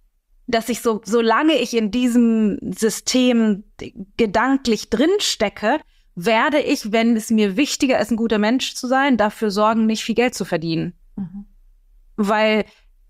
solange ich in diesem System gedanklich drinstecke, werde ich, wenn es mir wichtiger ist, ein guter Mensch zu sein, dafür sorgen, nicht viel Geld zu verdienen. Weil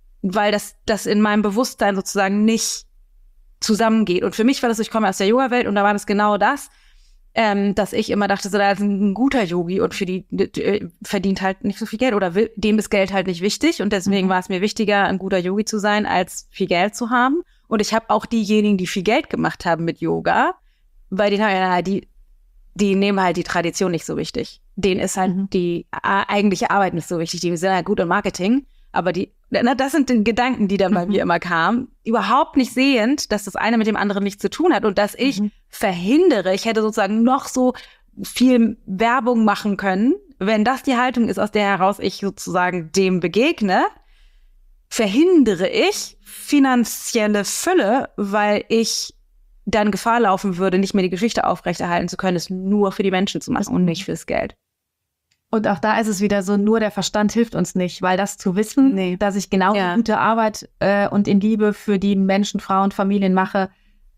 das in meinem Bewusstsein sozusagen nicht zusammengeht. Und für mich war das, ich komme aus der Yoga-Welt und da war das genau das, dass ich immer dachte, so, da ist ein guter Yogi und für die verdient halt nicht so viel Geld oder dem ist Geld halt nicht wichtig und deswegen war es mir wichtiger, ein guter Yogi zu sein, als viel Geld zu haben. Und ich habe auch diejenigen, die viel Geld gemacht haben mit Yoga, bei denen die nehmen halt die Tradition nicht so wichtig. Denen ist halt die eigentliche Arbeit nicht so wichtig. Die sind halt gut im Marketing, aber das sind die Gedanken, die dann bei mir immer kamen, überhaupt nicht sehend, dass das eine mit dem anderen nichts zu tun hat und dass ich verhindere, ich hätte sozusagen noch so viel Werbung machen können, wenn das die Haltung ist, aus der heraus ich sozusagen dem begegne, verhindere ich finanzielle Fülle, weil ich dann Gefahr laufen würde, nicht mehr die Geschichte aufrechterhalten zu können, es nur für die Menschen zu machen und nicht fürs Geld. Und auch da ist es wieder so, nur der Verstand hilft uns nicht, weil das zu wissen, dass ich genauso gute Arbeit und in Liebe für die Menschen, Frauen, Familien mache,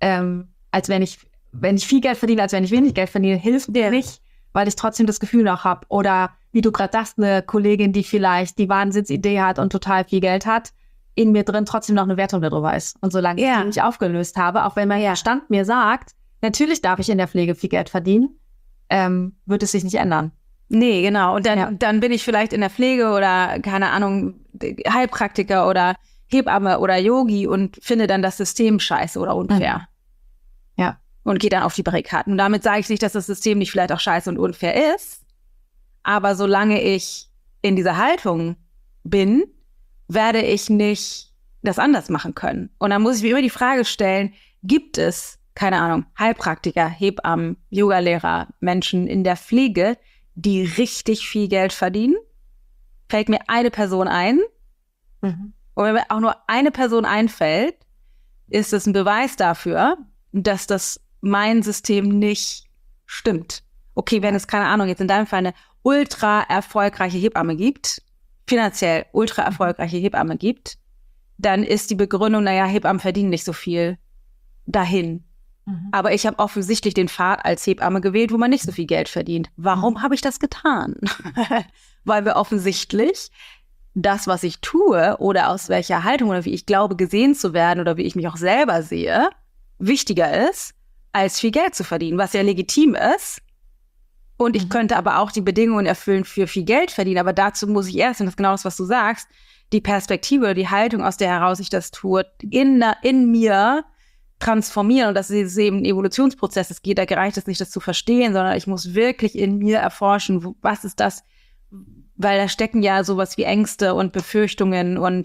als wenn ich viel Geld verdiene, als wenn ich wenig Geld verdiene, hilft mir nicht, weil ich trotzdem das Gefühl noch habe. Oder wie du gerade sagst, eine Kollegin, die vielleicht die Wahnsinnsidee hat und total viel Geld hat, in mir drin trotzdem noch eine Wertung darüber ist. Und solange ich die nicht aufgelöst habe, auch wenn mein Verstand mir sagt, natürlich darf ich in der Pflege viel Geld verdienen, wird es sich nicht ändern. Nee, genau. Und dann bin ich vielleicht in der Pflege oder, keine Ahnung, Heilpraktiker oder Hebamme oder Yogi und finde dann das System scheiße oder unfair. Ja. Und gehe dann auf die Barrikaden. Und damit sage ich nicht, dass das System nicht vielleicht auch scheiße und unfair ist. Aber solange ich in dieser Haltung bin, werde ich nicht das anders machen können. Und dann muss ich mir immer die Frage stellen, gibt es, keine Ahnung, Heilpraktiker, Hebammen, Yogalehrer, Menschen in der Pflege, die richtig viel Geld verdienen? Fällt mir eine Person ein. Und wenn mir auch nur eine Person einfällt, ist es ein Beweis dafür, dass das mein System nicht stimmt. Okay, wenn es, keine Ahnung, jetzt in deinem Fall eine ultra erfolgreiche Hebamme gibt, finanziell ultra erfolgreiche Hebamme gibt, dann ist die Begründung, naja, Hebammen verdienen nicht so viel dahin. Aber ich habe offensichtlich den Pfad als Hebamme gewählt, wo man nicht so viel Geld verdient. Warum habe ich das getan? Weil wir offensichtlich das, was ich tue oder aus welcher Haltung oder wie ich glaube, gesehen zu werden oder wie ich mich auch selber sehe, wichtiger ist, als viel Geld zu verdienen, was ja legitim ist. Und ich könnte aber auch die Bedingungen erfüllen für viel Geld verdienen. Aber dazu muss ich erst, und das ist genau das, was du sagst, die Perspektive oder die Haltung, aus der heraus ich das tue, in mir transformieren. Und das ist eben ein Evolutionsprozess. Da reicht es nicht, das zu verstehen, sondern ich muss wirklich in mir erforschen, was ist das? Weil da stecken ja sowas wie Ängste und Befürchtungen und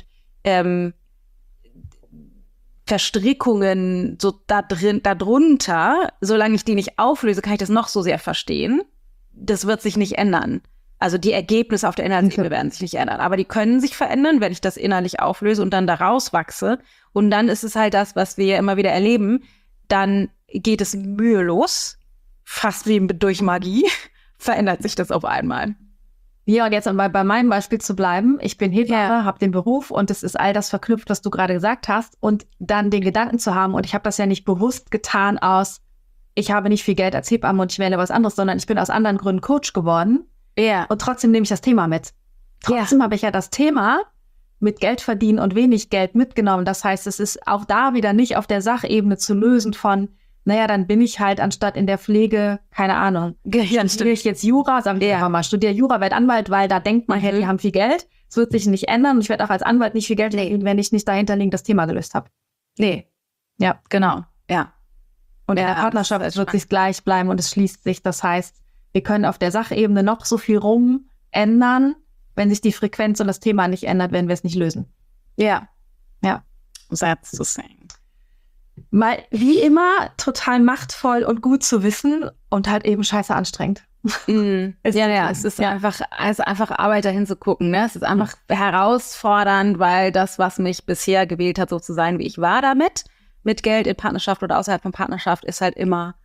Verstrickungen so darunter. Solange ich die nicht auflöse, kann ich das noch so sehr verstehen. Das wird sich nicht ändern. Also die Ergebnisse auf der Inhaltsebene werden sich nicht ändern. Aber die können sich verändern, wenn ich das innerlich auflöse und dann daraus wachse. Und dann ist es halt das, was wir ja immer wieder erleben. Dann geht es mühelos, fast wie durch Magie, verändert sich das auf einmal. Ja, und jetzt um bei meinem Beispiel zu bleiben. Ich bin Hebamme, habe den Beruf und es ist all das verknüpft, was du gerade gesagt hast. Und dann den Gedanken zu haben, und ich habe das ja nicht bewusst getan aus, ich habe nicht viel Geld als Hebamme und ich wähle was anderes, sondern ich bin aus anderen Gründen Coach geworden. Ja. Und trotzdem nehme ich das Thema mit. Trotzdem habe ich ja das Thema mit Geld verdienen und wenig Geld mitgenommen. Das heißt, es ist auch da wieder nicht auf der Sachebene zu lösen von, naja, dann bin ich halt anstatt in der Pflege, keine Ahnung, studiere ich jetzt Jura, sagen wir einfach mal, studiere Jura, werde Anwalt, weil da denkt man, hey, die haben viel Geld. Es wird sich nicht ändern und ich werde auch als Anwalt nicht viel Geld verdienen, wenn ich nicht dahinterliegendes Thema gelöst habe. Nee. Ja, Genau. Ja. und in der Partnerschaft wird sich gleich bleiben und es schließt sich. Das heißt, wir können auf der Sachebene noch so viel ändern. Wenn sich die Frequenz und das Thema nicht ändert, werden wir es nicht lösen. Ja. Ja. That's the thing. Mal, wie immer, total machtvoll und gut zu wissen und halt eben scheiße anstrengend. Es ist einfach Arbeit, dahin zu gucken. Ne? Es ist einfach herausfordernd, weil das, was mich bisher gewählt hat, so zu sein, wie ich war damit, mit Geld in Partnerschaft oder außerhalb von Partnerschaft, ist halt immer,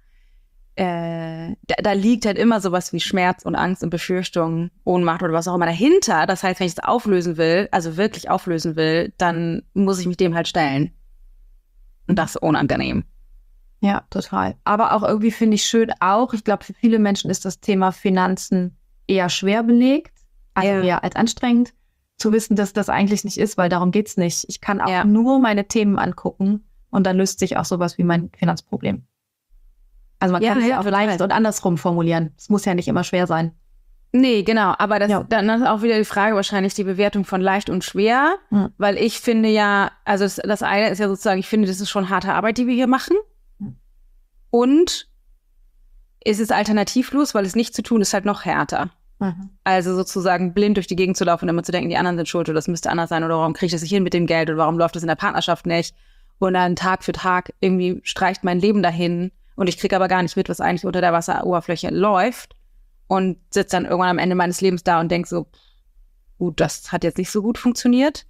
da liegt halt immer sowas wie Schmerz und Angst und Befürchtung, Ohnmacht oder was auch immer dahinter. Das heißt, wenn ich es auflösen will, also wirklich auflösen will, dann muss ich mich dem halt stellen. Und das ist unangenehm. Ja, total. Aber auch irgendwie finde ich schön ich glaube, für viele Menschen ist das Thema Finanzen eher schwer belegt, also eher als anstrengend, zu wissen, dass das eigentlich nicht ist, weil darum geht's nicht. Ich kann auch nur meine Themen angucken und dann löst sich auch sowas wie mein Finanzproblem. Also man kann es ja auch leicht und andersrum formulieren. Es muss ja nicht immer schwer sein. Nee, genau. Aber dann ist auch wieder die Frage wahrscheinlich die Bewertung von leicht und schwer. Weil ich finde ja, also das eine ist ja sozusagen, ich finde, das ist schon harte Arbeit, die wir hier machen. Und es ist alternativlos, weil es nicht zu tun ist halt noch härter. Also sozusagen blind durch die Gegend zu laufen und immer zu denken, die anderen sind schuld oder das müsste anders sein oder warum kriege ich das nicht hin mit dem Geld oder warum läuft das in der Partnerschaft nicht. Und dann Tag für Tag irgendwie streicht mein Leben dahin. Und ich kriege aber gar nicht mit, was eigentlich unter der Wasseroberfläche läuft. Und sitze dann irgendwann am Ende meines Lebens da und denke so, gut, das hat jetzt nicht so gut funktioniert.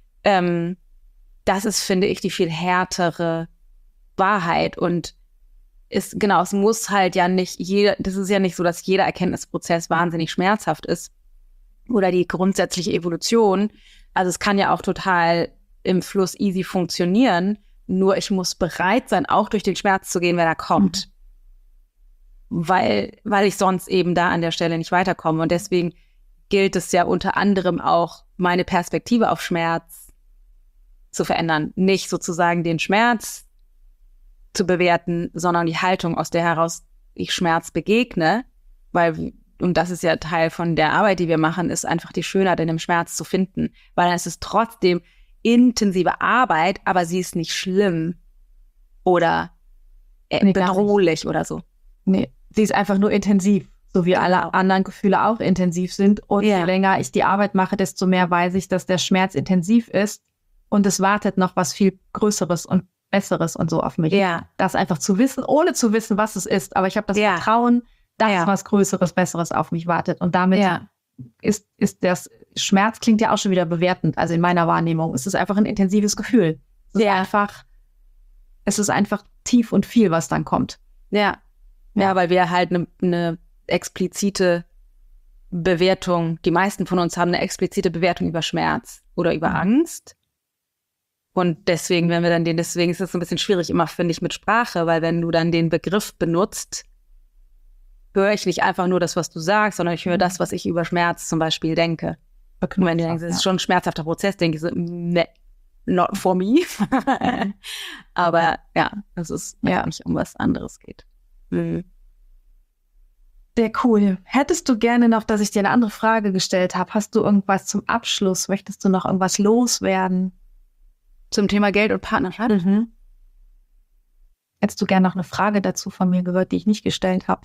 Das ist, finde ich, die viel härtere Wahrheit. Und es muss halt ja nicht das ist ja nicht so, dass jeder Erkenntnisprozess wahnsinnig schmerzhaft ist. Oder die grundsätzliche Evolution. Also es kann ja auch total im Fluss easy funktionieren. Nur ich muss bereit sein, auch durch den Schmerz zu gehen, wenn er kommt. Weil ich sonst eben da an der Stelle nicht weiterkomme. Und deswegen gilt es ja unter anderem auch, meine Perspektive auf Schmerz zu verändern. Nicht sozusagen den Schmerz zu bewerten, sondern die Haltung, aus der heraus ich Schmerz begegne. Und das ist ja Teil von der Arbeit, die wir machen, ist einfach die Schönheit in dem Schmerz zu finden. Weil dann ist es trotzdem intensive Arbeit, aber sie ist nicht schlimm oder bedrohlich oder so. Nee, sie ist einfach nur intensiv, so wie alle anderen Gefühle auch intensiv sind. Und je länger ich die Arbeit mache, desto mehr weiß ich, dass der Schmerz intensiv ist und es wartet noch was viel Größeres und Besseres und so auf mich. Ja. Das einfach zu wissen, ohne zu wissen, was es ist. Aber ich habe das Vertrauen, dass was Größeres, Besseres auf mich wartet. Und damit ist das Schmerz klingt ja auch schon wieder bewertend. Also in meiner Wahrnehmung ist es einfach ein intensives Gefühl. Es ist einfach tief und viel, was dann kommt. Ja, weil wir halt eine explizite Bewertung, die meisten von uns haben eine explizite Bewertung über Schmerz oder über Angst. Und deswegen, deswegen ist es so ein bisschen schwierig immer, finde ich, mit Sprache, weil wenn du dann den Begriff benutzt, höre ich nicht einfach nur das, was du sagst, sondern ich höre das, was ich über Schmerz zum Beispiel denke. Und wenn du denkst, es ist schon ein schmerzhafter Prozess, denke ich so, ne, not for me. Aber es ist nicht um was anderes geht. Sehr cool. Hättest du gerne noch, dass ich dir eine andere Frage gestellt habe? Hast du irgendwas zum Abschluss? Möchtest du noch irgendwas loswerden? Zum Thema Geld und Partnerschaft? Hättest du gerne noch eine Frage dazu von mir gehört, die ich nicht gestellt habe?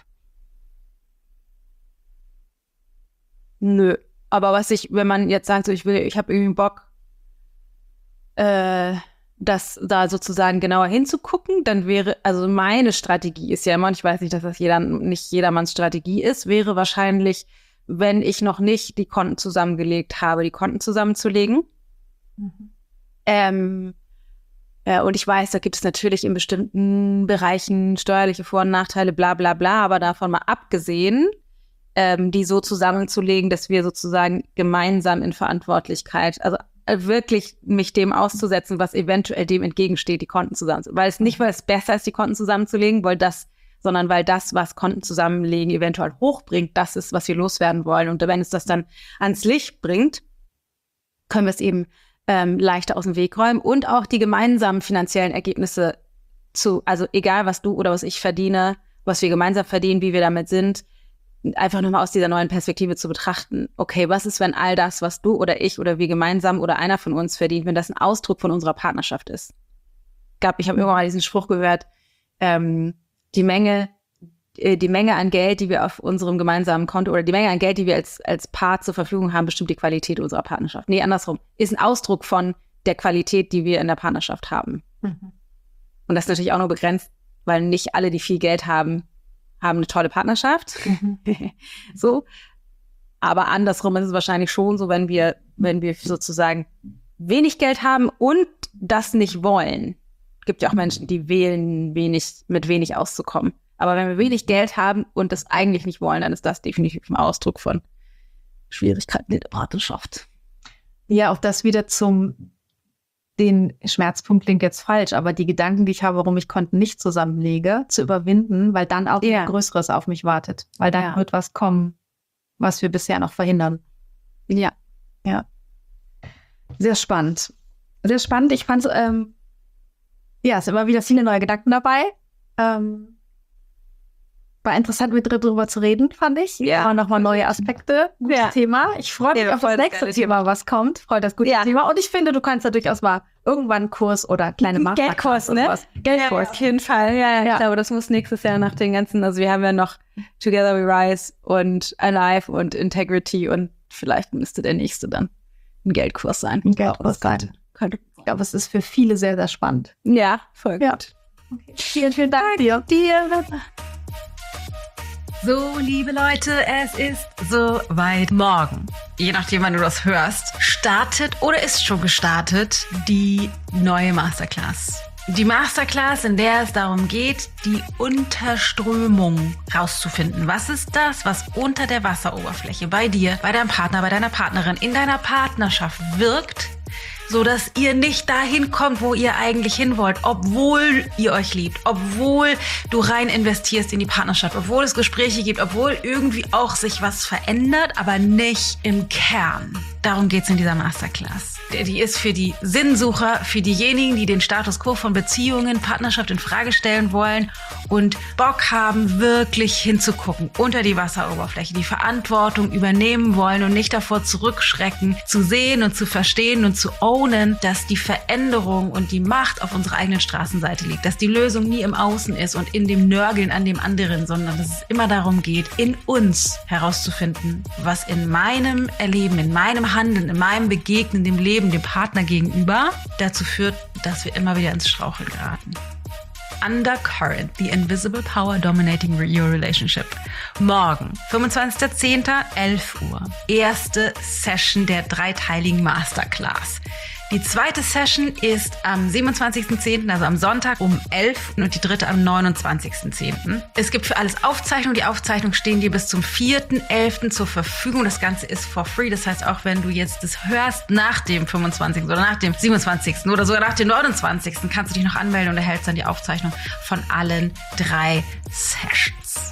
Nö. Aber wenn man jetzt sagt, so ich habe irgendwie Bock, das da sozusagen genauer hinzugucken, dann wäre, also meine Strategie ist ja immer, und ich weiß nicht, dass das nicht jedermanns Strategie ist, wäre wahrscheinlich, wenn ich noch nicht die Konten zusammengelegt habe, die Konten zusammenzulegen. Und ich weiß, da gibt es natürlich in bestimmten Bereichen steuerliche Vor- und Nachteile, bla bla bla, aber davon mal abgesehen, die so zusammenzulegen, dass wir sozusagen gemeinsam in Verantwortlichkeit, also wirklich mich dem auszusetzen, was eventuell dem entgegensteht, die Konten zusammenzulegen. Weil es besser ist, die Konten zusammenzulegen, sondern weil das, was Konten zusammenlegen eventuell hochbringt, das ist, was wir loswerden wollen. Und wenn es das dann ans Licht bringt, können wir es eben leichter aus dem Weg räumen und auch die gemeinsamen finanziellen Ergebnisse also egal, was du oder was ich verdiene, was wir gemeinsam verdienen, wie wir damit sind, einfach nochmal aus dieser neuen Perspektive zu betrachten. Okay, was ist, wenn all das, was du oder ich oder wir gemeinsam oder einer von uns verdient, wenn das ein Ausdruck von unserer Partnerschaft ist? Ich habe irgendwann mal diesen Spruch gehört, die Menge an Geld, die wir auf unserem gemeinsamen Konto oder die Menge an Geld, die wir als Paar zur Verfügung haben, bestimmt die Qualität unserer Partnerschaft. Nee, andersrum. Ist ein Ausdruck von der Qualität, die wir in der Partnerschaft haben. Mhm. Und das ist natürlich auch nur begrenzt, weil nicht alle, die viel Geld haben eine tolle Partnerschaft. Mhm. So. Aber andersrum ist es wahrscheinlich schon so, wenn wir sozusagen wenig Geld haben und das nicht wollen. Gibt ja auch Menschen, die wählen, mit wenig auszukommen. Aber wenn wir wenig Geld haben und das eigentlich nicht wollen, dann ist das definitiv ein Ausdruck von Schwierigkeiten in der Partnerschaft. Ja, auch das wieder den Schmerzpunkt klingt jetzt falsch, aber die Gedanken, die ich habe, warum ich Konten nicht zusammenlege, zu überwinden, weil dann auch ein Größeres auf mich wartet. Weil dann wird was kommen, was wir bisher noch verhindern. Ja. Sehr spannend. Sehr spannend. Ich fand es, es sind immer wieder viele neue Gedanken dabei. War interessant, mit dir drüber zu reden, fand ich. Ja. Nochmal neue Aspekte. Gutes Thema. Ich freue mich auf das nächste Thema, was kommt. Freue das gute Thema. Und ich finde, du kannst da durchaus mal irgendwann einen Kurs oder kleine Masterclass. Geldkurs, ne? Geldkurs. Ja, auf jeden Fall. Ja. Ich glaube, das muss nächstes Jahr nach den ganzen, also wir haben ja noch Together We Rise und Alive und Integrity und vielleicht müsste der nächste dann ein Geldkurs sein. Ein Geldkurs sein. Ich glaube, es ist für viele sehr, sehr spannend. Ja, voll gut. Okay. Vielen Dank dir. So, liebe Leute, es ist soweit. Morgen, je nachdem, wann du das hörst, startet oder ist schon gestartet die neue Masterclass. Die Masterclass, in der es darum geht, die Unterströmung rauszufinden. Was ist das, was unter der Wasseroberfläche bei dir, bei deinem Partner, bei deiner Partnerin, in deiner Partnerschaft wirkt, so dass ihr nicht dahin kommt, wo ihr eigentlich hin wollt, obwohl ihr euch liebt, obwohl du rein investierst in die Partnerschaft, obwohl es Gespräche gibt, obwohl irgendwie auch sich was verändert, aber nicht im Kern. Darum geht's in dieser Masterclass. Die ist für die Sinnsucher, für diejenigen, die den Status quo von Beziehungen, Partnerschaft in Frage stellen wollen und Bock haben, wirklich hinzugucken, unter die Wasseroberfläche, die Verantwortung übernehmen wollen und nicht davor zurückschrecken, zu sehen und zu verstehen und zu ownen, dass die Veränderung und die Macht auf unserer eigenen Straßenseite liegt, dass die Lösung nie im Außen ist und in dem Nörgeln an dem anderen, sondern dass es immer darum geht, in uns herauszufinden, was in meinem Erleben, in meinem Handeln, in meinem Begegnen, dem Leben, dem Partner gegenüber dazu führt, dass wir immer wieder ins Straucheln geraten. Undercurrent, the invisible power dominating your relationship. Morgen, 25.10., 11 Uhr. Erste Session der dreiteiligen Masterclass. Die zweite Session ist am 27.10., also am Sonntag um 11 und die dritte am 29.10. Es gibt für alles Aufzeichnungen. Die Aufzeichnungen stehen dir bis zum 4.11. zur Verfügung. Das Ganze ist for free. Das heißt, auch wenn du jetzt das hörst nach dem 25. oder nach dem 27. oder sogar nach dem 29. kannst du dich noch anmelden und erhältst dann die Aufzeichnung von allen 3 Sessions.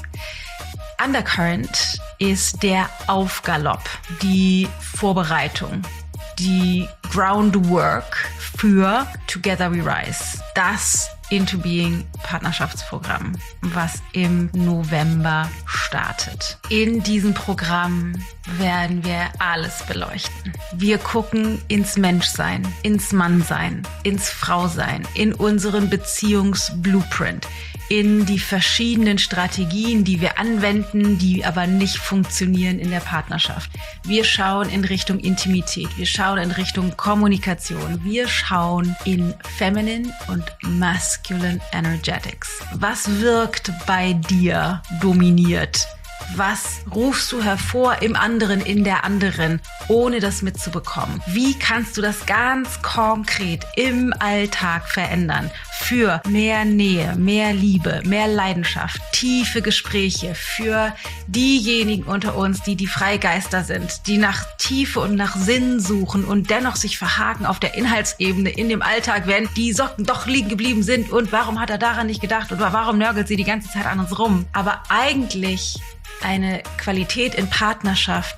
Undercurrent ist der Aufgalopp, die Vorbereitung, die Groundwork für Together We Rise, das Into Being Partnerschaftsprogramm, was im November startet. In diesem Programm werden wir alles beleuchten. Wir gucken ins Menschsein, ins Mannsein, ins Frausein, in unseren Beziehungsblueprint, in die verschiedenen Strategien, die wir anwenden, die aber nicht funktionieren in der Partnerschaft. Wir schauen in Richtung Intimität, wir schauen in Richtung Kommunikation, wir schauen in Feminine und Masculine Energetics. Was wirkt bei dir dominiert? Was rufst du hervor im anderen, in der anderen, ohne das mitzubekommen? Wie kannst du das ganz konkret im Alltag verändern? Für mehr Nähe, mehr Liebe, mehr Leidenschaft, tiefe Gespräche, für diejenigen unter uns, die Freigeister sind, die nach Tiefe und nach Sinn suchen und dennoch sich verhaken auf der Inhaltsebene in dem Alltag, wenn die Socken doch liegen geblieben sind und warum hat er daran nicht gedacht und warum nörgelt sie die ganze Zeit an uns rum? Aber eigentlich eine Qualität in Partnerschaft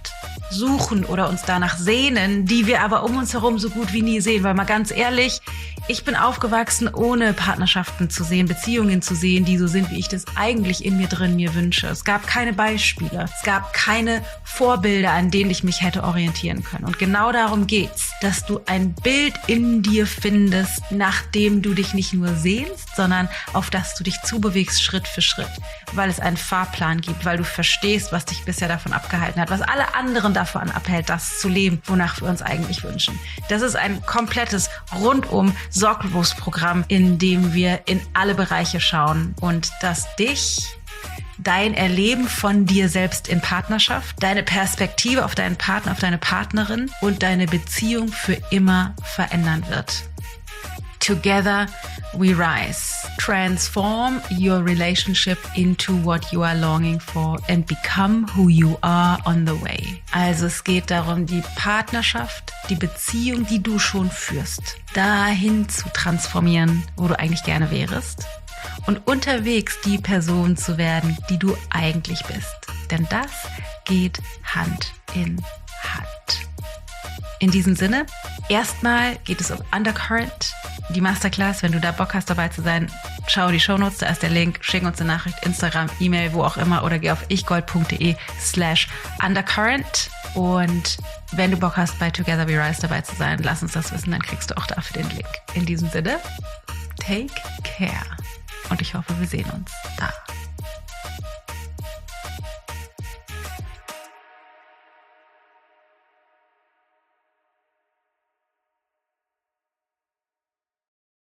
suchen oder uns danach sehnen, die wir aber um uns herum so gut wie nie sehen. Weil mal ganz ehrlich, ich bin aufgewachsen, ohne Partnerschaften zu sehen, Beziehungen zu sehen, die so sind, wie ich das eigentlich in mir drin mir wünsche. Es gab keine Beispiele, es gab keine Vorbilder, an denen ich mich hätte orientieren können. Und genau darum geht's, dass du ein Bild in dir findest, nach dem du dich nicht nur sehnst, sondern auf das du dich zubewegst, Schritt für Schritt. Weil es einen Fahrplan gibt, weil du verstehst, was dich bisher davon abgehalten hat, was alle anderen davon abhält, das zu leben, wonach wir uns eigentlich wünschen. Das ist ein komplettes, rundum sorglos Programm, in dem wir in alle Bereiche schauen und das dich, dein Erleben von dir selbst in Partnerschaft, deine Perspektive auf deinen Partner, auf deine Partnerin und deine Beziehung für immer verändern wird. Together we rise. Transform your relationship into what you are longing for and become who you are on the way. Also es geht darum, die Partnerschaft, die Beziehung, die du schon führst, dahin zu transformieren, wo du eigentlich gerne wärst. Und unterwegs die Person zu werden, die du eigentlich bist. Denn das geht Hand in Hand. In diesem Sinne, erstmal geht es um Undercurrent, die Masterclass. Wenn du da Bock hast, dabei zu sein, schau die Shownotes, da ist der Link, schick uns eine Nachricht, Instagram, E-Mail, wo auch immer, oder geh auf ichgold.de/undercurrent. Und wenn du Bock hast, bei Together We Rise dabei zu sein, lass uns das wissen, dann kriegst du auch dafür den Link. In diesem Sinne, take care. Und ich hoffe, wir sehen uns.